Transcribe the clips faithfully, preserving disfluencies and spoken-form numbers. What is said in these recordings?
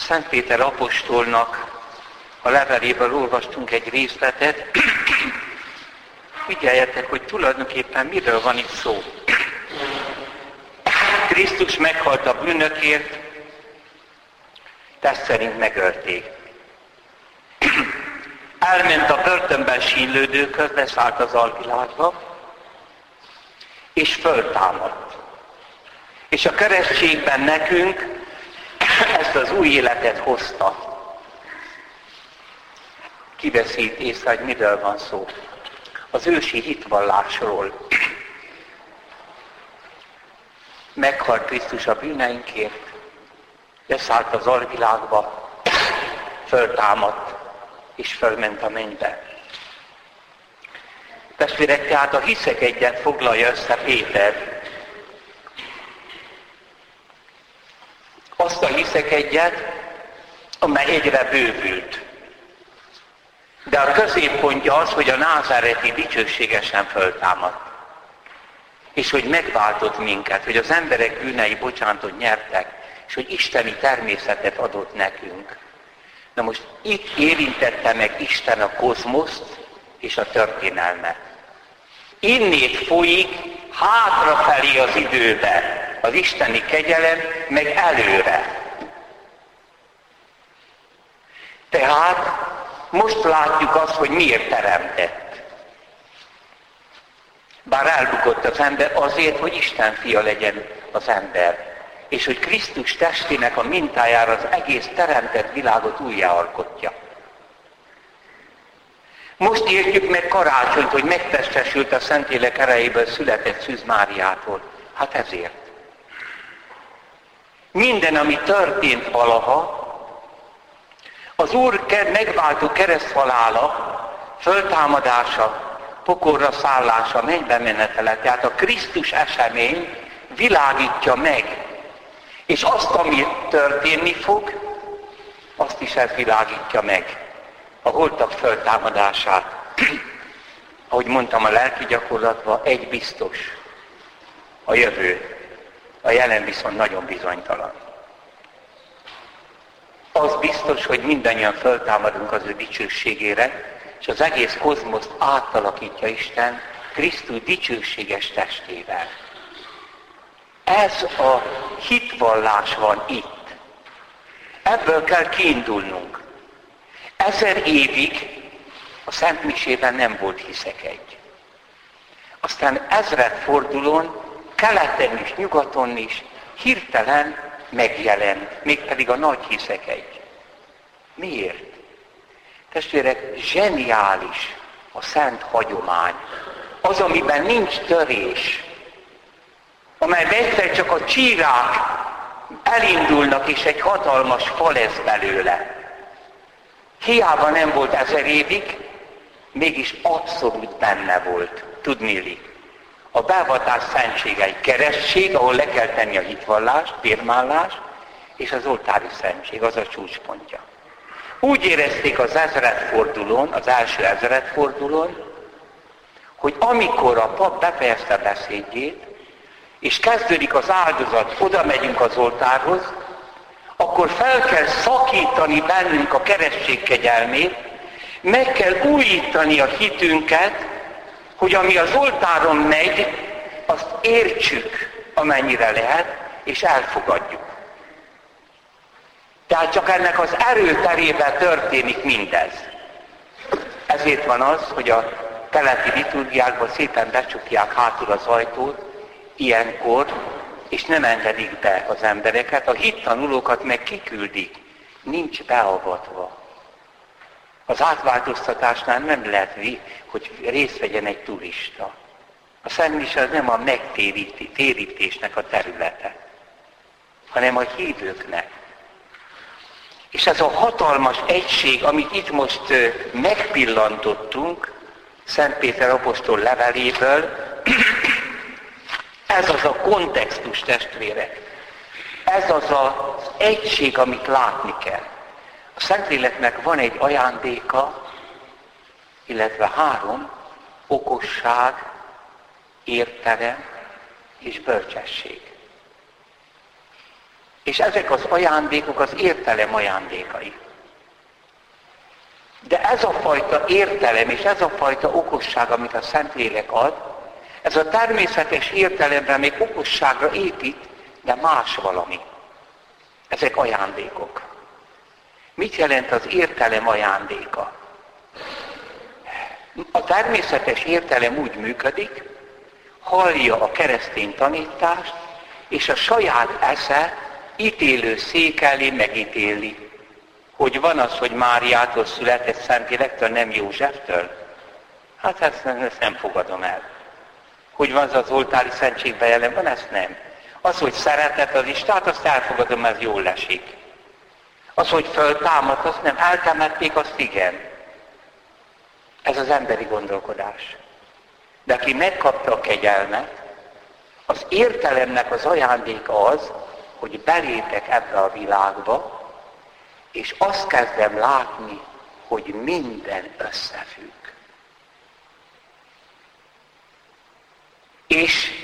Szent Péter apostolnak a leveléből olvastunk egy részletet. Figyeljetek, hogy tulajdonképpen miről van itt szó. Krisztus meghalt a bűnökért, test szerint megölték. Elment a börtönben sínlődőkhöz, beszállt az alvilágba, és föltámadt. És a keresztségben nekünk ezt az új életet hozta. Kiveszít észre, hogy miről van szó. Az ősi hitvallásról. Meghalt Krisztus a bűneinkért, beszállt az alvilágba, föltámadt, és fölment a mennybe. Testvérek, tehát a hiszek egyet foglalja össze Péter. Azt a hiszek egyet, amely egyre bővült. De a középpontja az, hogy a názáreti dicsőségesen föltámadt. És hogy megváltott minket, hogy az emberek bűnei bocsánatot nyertek, és hogy isteni természetet adott nekünk. Na most itt érintette meg Isten a kozmoszt és a történelmet. Innét folyik hátrafelé az időbe az isteni kegyelem, meg előre. Tehát most látjuk azt, hogy miért teremtett. Bár elbukott az ember azért, hogy Isten fia legyen az ember. És hogy Krisztus testének a mintájára az egész teremtett világot újjáalkotja. Most értjük meg karácsonyt, hogy megtestesült a Szentlélek erejéből született Szűz Máriától. Hát ezért. Minden, ami történt valaha, az Úr megváltó kereszthalála, föltámadása, pokolra szállása, mennybe menetele, tehát a Krisztus esemény világítja meg. És azt, ami történni fog, azt is ez világítja meg. A holtak föltámadását. Ahogy mondtam, a lelki gyakorlatban egy biztos. A jövő. A jelen viszont nagyon bizonytalan. Az biztos, hogy mindannyian föltámadunk az ő dicsőségére, és az egész kozmoszt átalakítja Isten Krisztus dicsőséges testével. Ez a hitvallás van itt. Ebből kell kiindulnunk. Ezer évig a Szent Misében nem volt hiszekegy. Aztán ezredfordulón, keleten is, nyugaton is hirtelen megjelent, mégpedig a nagy hiszekegy. Miért? Testvérek, zseniális a szent hagyomány. Az, amiben nincs törés, amelyben egyszer csak a csírák elindulnak, és egy hatalmas fal lesz belőle. Hiába nem volt ezer évig, mégis abszolút benne volt, tudniillik. A beavatás szentsége egy keresztség, ahol le kell tenni a hitvallást, firmállást, és az oltári szentség, az a csúcspontja. Úgy érezték az ezredfordulón, az első ezredfordulón, hogy amikor a pap befejezte beszédjét, és kezdődik az áldozat, oda megyünk az oltárhoz, akkor fel kell szakítani bennünk a keresztség kegyelmét, meg kell újítani a hitünket, hogy ami az oltáron megy, azt értsük, amennyire lehet, és elfogadjuk. Tehát csak ennek az erőterében történik mindez. Ezért van az, hogy a keleti liturgiákban szépen becsukják hátul az ajtót, ilyenkor, és nem engedik be az embereket, a hittanulókat meg kiküldik, nincs beavatva. Az átváltoztatásnál nem lehet, hogy részt vegyen egy turista. A Szent Mise az nem a megtérítésnek a területe, hanem a hívőknek. És ez a hatalmas egység, amit itt most megpillantottunk, Szent Péter apostol leveléből, ez az a kontextus, testvérek. Ez az az egység, amit látni kell. A Szentléleknek van egy ajándéka, illetve három: okosság, értelem és bölcsesség. És ezek az ajándékok az értelem ajándékai. De ez a fajta értelem és ez a fajta okosság, amit a Szentlélek ad, ez a természetes értelemre még okosságra épít, de más valami. Ezek ajándékok. Mit jelent az értelem ajándéka? A természetes értelem úgy működik, hallja a keresztény tanítást, és a saját esze ítélő szék elé megítéli. Hogy van az, hogy Máriától született Szentlélektől, nem Józseftől? Hát ezt, ezt nem fogadom el. Hogy van az az oltári szentségben jelen van, ezt nem. Az, hogy szeretett az Istent, azt elfogadom, ez jól esik. Az, hogy föltámadt, azt nem. Eltemették, azt igen. Ez az emberi gondolkodás. De aki megkapta a kegyelmet, az értelemnek az ajándéka az, hogy belépek ebbe a világba, és azt kezdem látni, hogy minden összefügg. És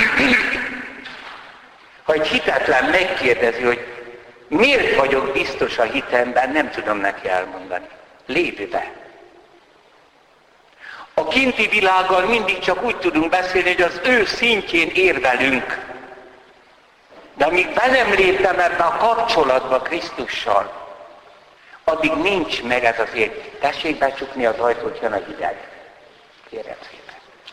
ha egy hitetlen megkérdezi, hogy miért vagyok biztos a hitemben, nem tudom neki elmondani. Lépve. A kinti világgal mindig csak úgy tudunk beszélni, hogy az ő szintjén érvelünk. De amíg be nem léptem ebbe a kapcsolatba Krisztussal, addig nincs meg ez az ér. Tessék becsukni az ajtót, jön a hideg. Kérem szépen.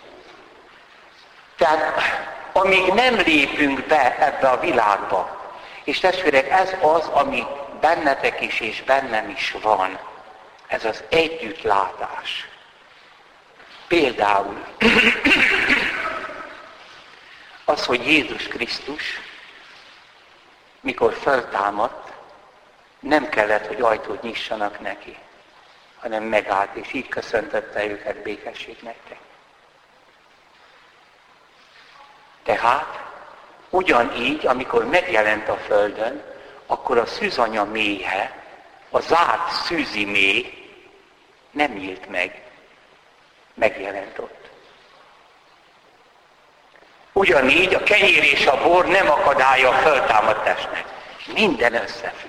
Tehát amíg nem lépünk be ebbe a világba, és testvérek, ez az, ami bennetek is és bennem is van. Ez az együttlátás. Például az, hogy Jézus Krisztus, mikor feltámadt, nem kellett, hogy ajtót nyissanak neki, hanem megállt, és így köszöntötte őket, békesség nektek. Tehát ugyanígy, amikor megjelent a földön, akkor a szűzanya méhe, a zárt szűzi mély nem nyílt meg. Megjelent ott. Ugyanígy a kenyér és a bor nem akadálya a föltámadt testnek. Minden összefügg.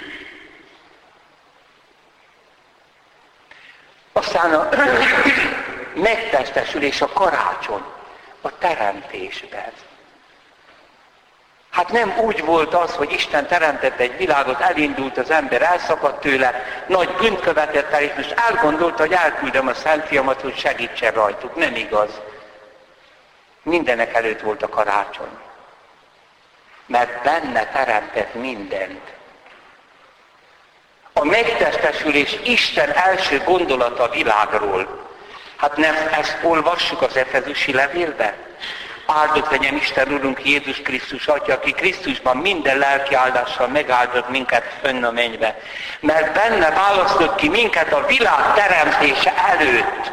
Aztán a megtestesülés, a karácsony, a teremtésben. Hát nem úgy volt az, hogy Isten teremtett egy világot, elindult az ember, elszakadt tőle, nagy bűnt követett el, és most elgondolta, hogy elküldöm a Szent Fiamat, hogy segítsen rajtuk. Nem igaz. Mindenek előtt volt a karácsony. Mert benne teremtett mindent. A megtestesülés Isten első gondolata a világról. Hát nem ezt olvassuk az Efezusi levélbe? Áldott legyen Isten Urunk Jézus Krisztus Atya, aki Krisztusban minden lelki áldással megáldott minket fönn a mennybe. Mert benne választott ki minket a világ teremtése előtt.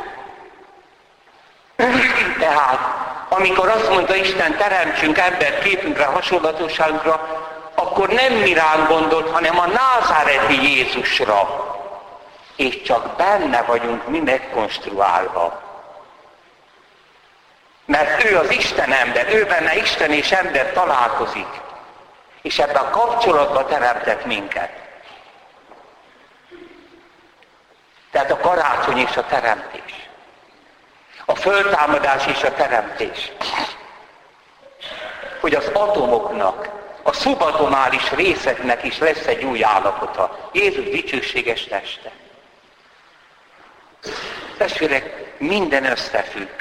Tehát, amikor azt mondta Isten, teremtsünk embert képünkre, hasonlatosságunkra, akkor nem mi ránk gondolt, hanem a názáreti Jézusra. És csak benne vagyunk mi megkonstruálva. Mert ő az Isten ember, ő benne Isten és ember találkozik. És ebben a kapcsolatban teremtett minket. Tehát a karácsony és a teremtés. A föltámadás és a teremtés. Hogy az atomoknak, a szubatomális részeknek is lesz egy új állapota. Jézus dicsőséges teste. Testvérek, minden összefügg.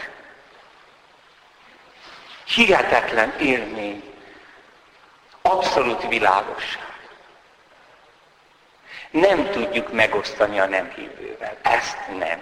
Hihetetlen élmény. Abszolút világosság. Nem tudjuk megosztani a nem hívővel. Ezt nem.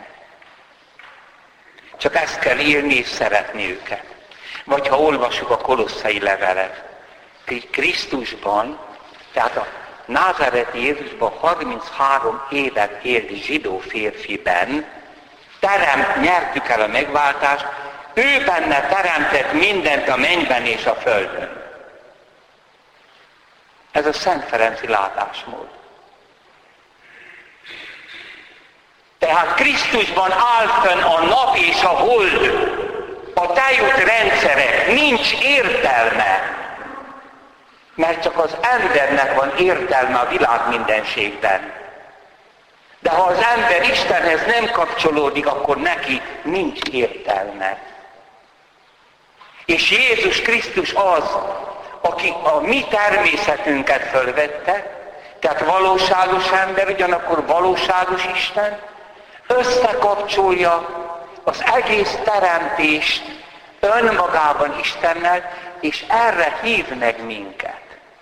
Csak ezt kell élni és szeretni őket. Vagy ha olvassuk a kolosszai levelet, Krisztusban, tehát a názáreti Jézusban harminchárom évet élt zsidó férfiben, teremt, nyertük el a megváltást, ő benne teremtett mindent a mennyben és a földön. Ez a Szent Ferenci látásmód. Tehát Krisztusban áll fönn a nap és a hold, a tejút rendszere, nincs értelme. Mert csak az embernek van értelme a világ mindenségben. De ha az ember Istenhez nem kapcsolódik, akkor neki nincs értelme. És Jézus Krisztus az, aki a mi természetünket fölvette, tehát valóságos ember, ugyanakkor valóságos Isten, összekapcsolja az egész teremtést önmagában Istennel, és erre hív meg minket.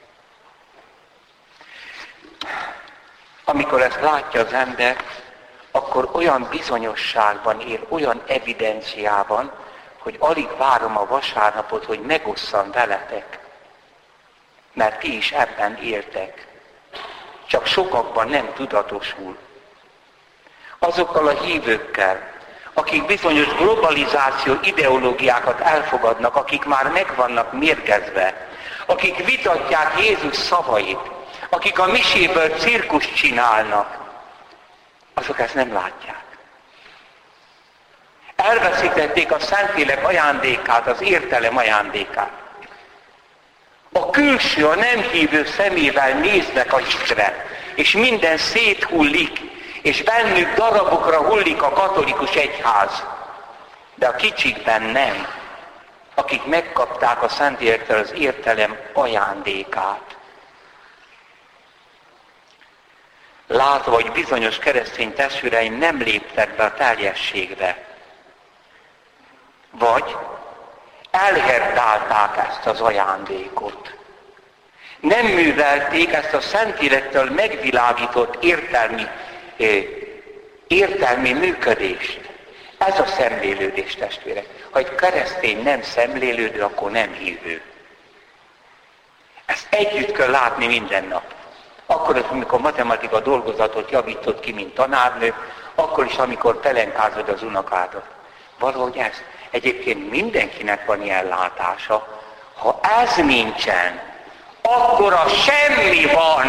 Amikor ezt látja az ember, akkor olyan bizonyosságban él, olyan evidenciában, hogy alig várom a vasárnapot, hogy megosszam veletek. Mert ti is ebben éltek. Csak sokakban nem tudatosul. Azokkal a hívőkkel, akik bizonyos globalizáció ideológiákat elfogadnak, akik már meg vannak mérgezve, akik vitatják Jézus szavait, akik a miséből cirkuszt csinálnak, azok ezt nem látják. Elveszítették a Szentlélek ajándékát, az értelem ajándékát. A külső, a nem hívő szemével néznek a hitre, és minden széthullik, és bennük darabokra hullik a katolikus egyház. De a kicsikben nem, akik megkapták a Szentlélektől az értelem ajándékát. Látva, hogy bizonyos keresztény testvéreim nem léptek be a teljességbe, vagy elherdálták ezt az ajándékot. Nem művelték ezt a Szentlélektől megvilágított értelmi, értelmi működést. Ez a szemlélődés, testvérek. Ha egy keresztény nem szemlélődő, akkor nem hívő. Ezt együtt kell látni minden nap. Akkor, amikor matematika dolgozatot javított ki, mint tanárnő, akkor is, amikor pelenkázod az unokádat. Valahogy ez. Egyébként mindenkinek van ilyen látása. Ha ez nincsen, akkor a semmi van.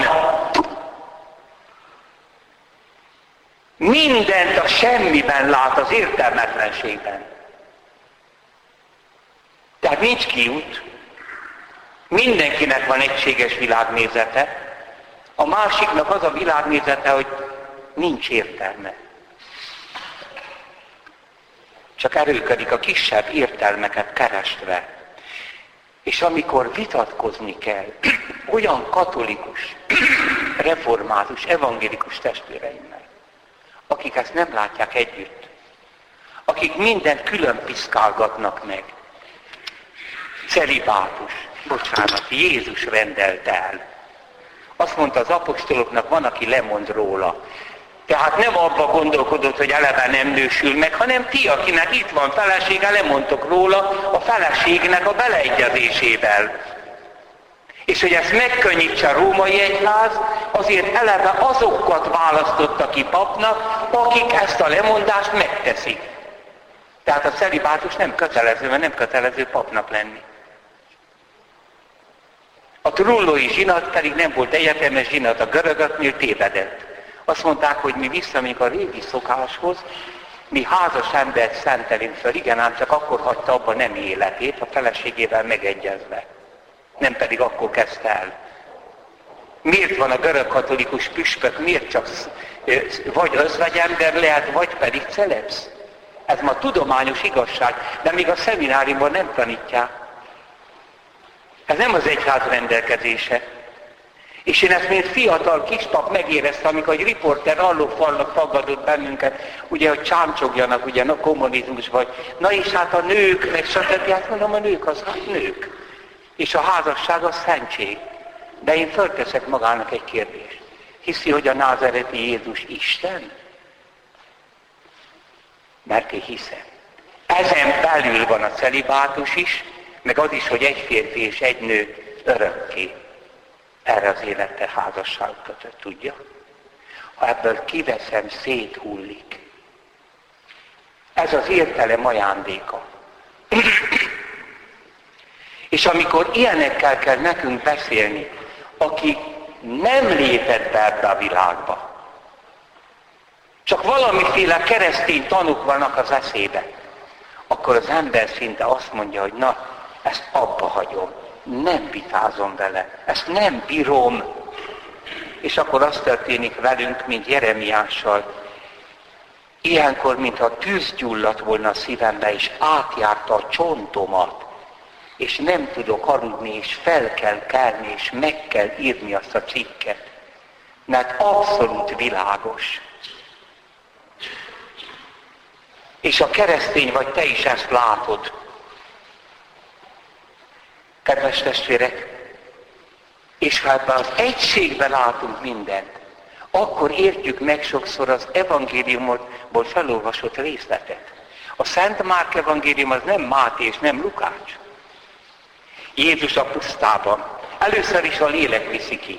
Mindent a semmiben lát, az értelmetlenségben. Tehát nincs kiút. Mindenkinek van egységes világnézete. A másiknak az a világnézete, hogy nincs értelme. Csak erőködik a kisebb értelmeket keresve. És amikor vitatkozni kell olyan katolikus, református, evangélikus testvéreimmel, akik ezt nem látják együtt, akik mindent külön piszkálgatnak meg. Celibátus, bocsánat, Jézus rendelt el. Azt mondta az apostoloknak, van, aki lemond róla. Tehát nem abba gondolkodott, hogy eleve nem nősül meg, hanem ti, akinek itt van felesége, lemondtok róla a feleségnek a beleegyezésével. És hogy ezt megkönnyítse a római egyház, azért eleve azokat választotta ki papnak, akik ezt a lemondást megteszik. Tehát a celibátus nem kötelező, mert nem kötelező papnak lenni. A trullói zsinat pedig nem volt egyetemes zsinat, a görögöknél tévedett. Azt mondták, hogy mi visszamegyünk a régi szokáshoz, mi házas embert szentelünk föl, igen, ám csak akkor hagyta abba nem életét, a feleségével megegyezve. Nem pedig akkor kezdte el. Miért van a görög katolikus püspök, miért csak vagy özvegyember lehet, vagy pedig celebsz? Ez ma tudományos igazság, de még a szemináriumban nem tanítják. Ez nem az egyház rendelkezése. És én ezt, mint fiatal kispap megéreztem, amikor egy riporter allófalnak faggadott bennünket, ugye, hogy csámcsogjanak, ugye, a kommunizmus vagy. Na és hát a nők, meg stb. Hát mondom, a nők az hát nők. És a házasság az szentség. De én fölteszek magának egy kérdést. Hiszi, hogy a názareti Jézus Isten? Mert én hiszem. Ezen belül van a celibátus is, meg az is, hogy egy férfi és egy nő örökké erre az életre házasságot tudja. Ha ebből kiveszem, széthullik. Ez az értelem ajándéka. És amikor ilyenekkel kell nekünk beszélni, aki nem lépett be ebbe a világba, csak valamiféle keresztény tanúk vannak az eszébe, akkor az ember szinte azt mondja, hogy na, ezt abba hagyom. nem vitázom vele, ezt nem bírom. És akkor az történik velünk, mint Jeremiással. Ilyenkor, mintha tűz gyulladt volna a szívembe, és átjárta a csontomat, és nem tudok aludni, és fel kell kelni, és meg kell írni azt a cikket. Mert abszolút világos. És a keresztény vagy, te is ezt látod. Kedves testvérek, és ha ebben az egységben látunk mindent, akkor értjük meg sokszor az evangéliumból felolvasott részletet. A Szent Márk evangélium az nem Máté és nem Lukács. Jézus a pusztában. Először is a lélek viszi ki.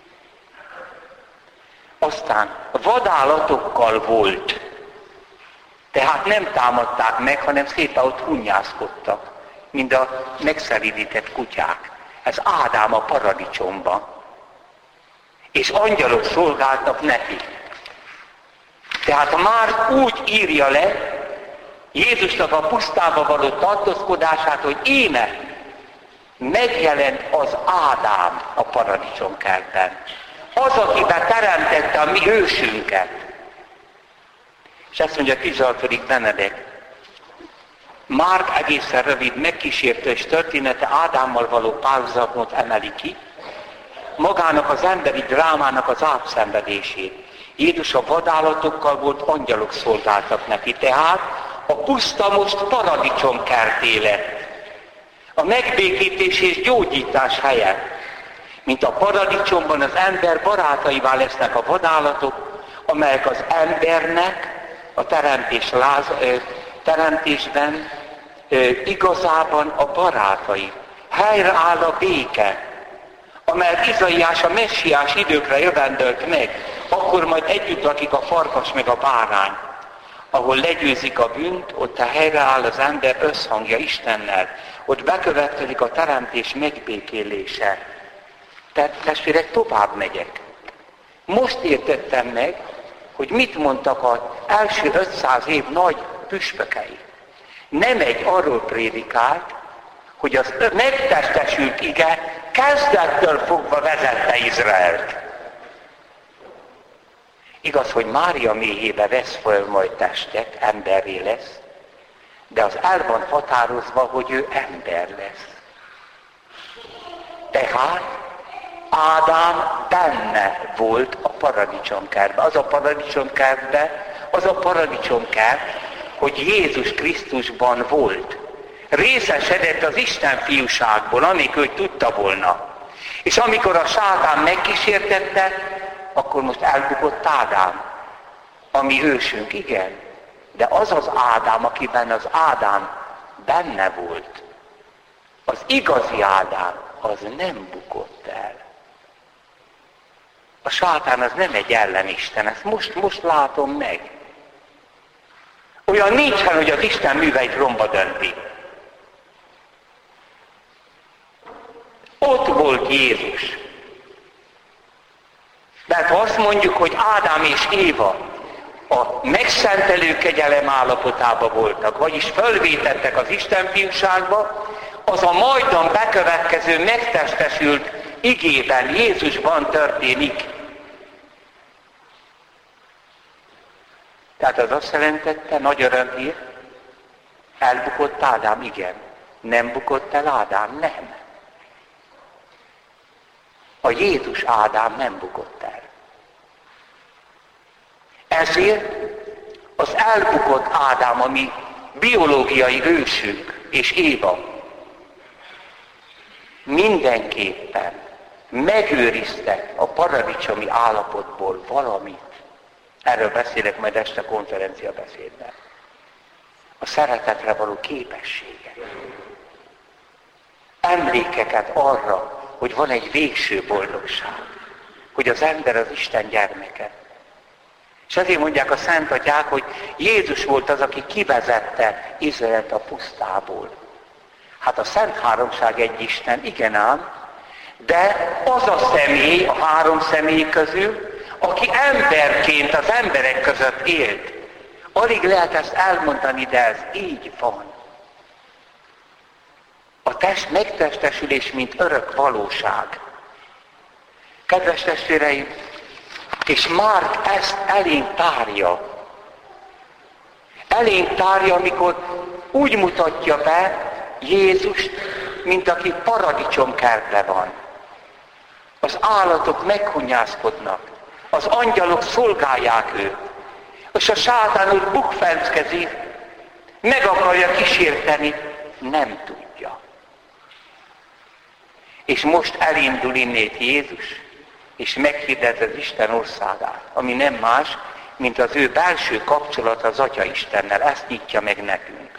Aztán vadállatokkal volt. Tehát nem támadták meg, hanem szépen ott hunnyászkodtak, mint a megszelídített kutyák. Ez Ádám a paradicsomban. És angyalok szolgáltak neki. Tehát már úgy írja le Jézusnak a pusztába való tartózkodását, hogy íme megjelent az Ádám a paradicsomkertben. Az, akiben teremtette a mi ősünket. És ezt mondja tizenhatodik Benedek. Márk egészen rövid, megkísértős története Ádámmal való párhuzamot emeli ki, magának az emberi drámának az átszenvedését. Jézus a vadállatokkal volt, angyalok szolgáltak neki, tehát a puszta most paradicsomkerté lett. A megbékítés és gyógyítás helye. Mint a paradicsomban az ember barátaivá lesznek a vadállatok, amelyek az embernek a teremtés láz, teremtésben igazában a barátai. Helyreáll a béke, amelyet Izaiás a messiás időkre jövendölt meg, akkor majd együtt lakik a farkas meg a bárány. Ahol legyőzik a bűnt, ott a helyreáll az ember összhangja Istennel. Ott bekövetkezik a teremtés megbékélése. Tehát testvérek, tovább megyek. Most értettem meg, hogy mit mondtak az első ötszáz év nagy püspökei. Nem egy arról prédikált, hogy az megtestesült ige kezdettől fogva vezette Izraelt. Igaz, hogy Mária méhébe vesz föl majd testet, emberré lesz, de az el van határozva, hogy ő ember lesz. Tehát Ádám benne volt a paradicsomkertben. Az a paradicsomkertben, az a paradicsomkert, hogy Jézus Krisztusban volt. Részesedett az Isten fiúságból, amikor hogy tudta volna. És amikor a sátán megkísértette, akkor most elbukott Ádám, ami ősünk, igen. De az az Ádám, akiben az Ádám benne volt, az igazi Ádám, az nem bukott el. A sátán az nem egy ellenisten, ezt most, most látom meg. Olyan nincsen, hogy az Isten műveit romba dönti. Ott volt Jézus. Mert ha azt mondjuk, hogy Ádám és Éva a megszentelő kegyelem állapotában voltak, vagyis fölvétettek az Isten fiúságba, az a majdan bekövetkező megtestesült igében, Jézusban történik. Tehát az azt jelentette, nagy örömhír, elbukott Ádám, igen. Nem bukott el Ádám, nem. A Jézus Ádám nem bukott el. Ezért az elbukott Ádám, ami biológiai ősünk, és Éva, mindenképpen megőrizte a paradicsomi állapotból valamit. Erről beszélek majd este konferencia beszédben. A szeretetre való képessége. Emlékeket arra, hogy van egy végső boldogság. Hogy az ember az Isten gyermeke. És azért mondják a Szent Atyák, hogy Jézus volt az, aki kivezette Izraelt a pusztából. Hát a Szent Háromság egy Isten, igen ám, de az a személy, a három személy közül, aki emberként az emberek között élt. Alig lehet ezt elmondani, de ez így van. A test megtestesülés, mint örök valóság. Kedves testvéreim, és Márk ezt elénk tárja. Elénk tárja, amikor úgy mutatja be Jézust, mint aki paradicsomkertben van. Az állatok meghunyászkodnak, az angyalok szolgálják őt, és a sátán úgy bukfenckezik, meg akarja kísérteni, nem tudja. És most elindul innét Jézus, és meghirdet az Isten országát, ami nem más, mint az ő belső kapcsolat az Atya Istennel. Ezt nyitja meg nekünk.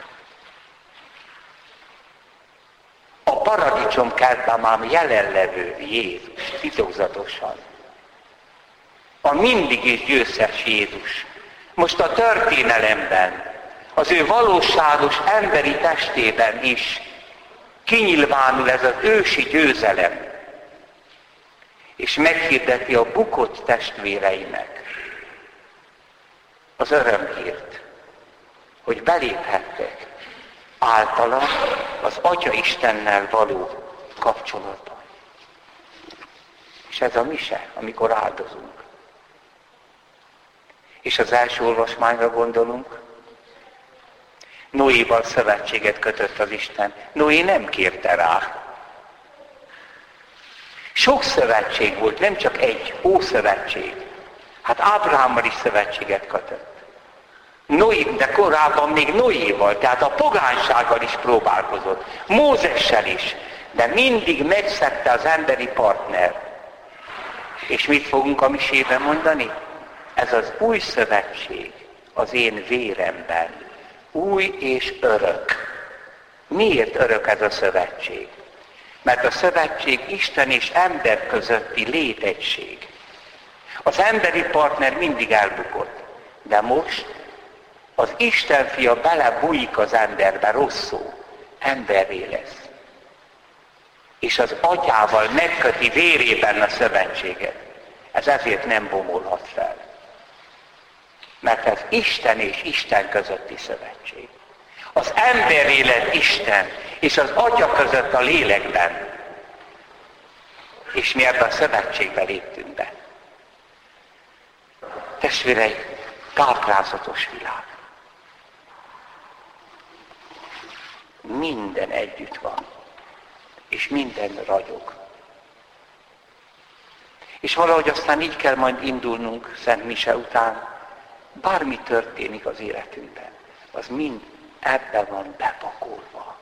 A paradicsomkertben már jelenlevő Jézus, titokzatosan. A mindig is győztes Jézus. Most a történelemben, az ő valóságos emberi testében is kinyilvánul ez az ősi győzelem, és meghirdeti a bukott testvéreinek az örömhírt, hogy beléphettek általa az Atya Istennel való kapcsolatban. És ez a mise, amikor áldozunk. És az első olvasmányra gondolunk. Noéval szövetséget kötött az Isten. Noé nem kérte rá. Sok szövetség volt, nem csak egy ószövetség. Hát Ábrahámmal is szövetséget kötött. Noé, de korábban még Noéval, tehát a pogánysággal is próbálkozott. Mózessel is, de mindig megszegte az emberi partner. És mit fogunk a misében mondani? Ez az új szövetség az én véremben. Új és örök. Miért örök ez a szövetség? Mert a szövetség Isten és ember közötti létegység. Az emberi partner mindig elbukott. De most az Isten fia belebújik az emberbe, rosszul, emberré lesz. És az atyával megköti vérében a szövetséget. Ez ezért nem bomolhat fel. Mert ez Isten és Isten közötti szövetség. Az ember élet Isten és az Atya között a lélekben. És mi ebben a szövetségbe léptünk be. Testvérei, káprázatos világ. Minden együtt van. És minden ragyog. És valahogy aztán így kell majd indulnunk Szent Mise után. Bármi történik az életünkben, az mind ebbe van bepakolva.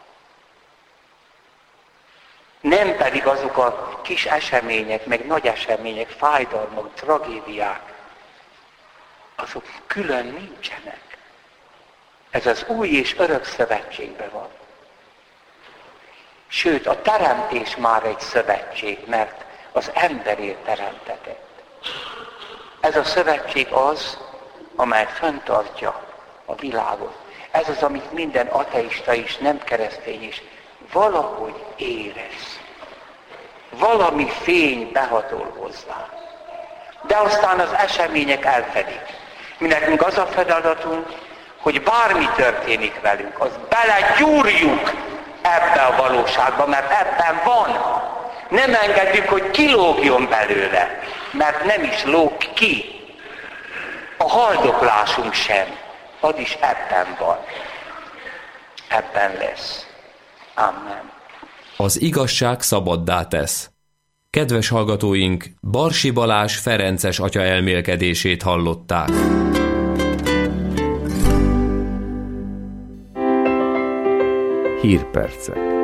Nem pedig azok a kis események, meg nagy események, fájdalmak, tragédiák, azok külön nincsenek. Ez az új és örök szövetségben van. Sőt, a teremtés már egy szövetség, mert az emberért teremtetett. Ez a szövetség az, amely fenntartja a világot. Ez az, amit minden ateista is, nem keresztény is valahogy érez. Valami fény behatol hozzá. De aztán az események elfedik. Mi nekünk az a feladatunk, hogy bármi történik velünk, az belegyúrjuk ebbe a valóságba, mert ebben van. Nem engedjük, hogy kilógjon belőle, mert nem is lóg ki. A haldoklásunk sem, az is ebben van. Ebben lesz. Amen. Az igazság szabaddá tesz. Kedves hallgatóink, Barsi Balázs ferences atya elmélkedését hallották. Hírpercek.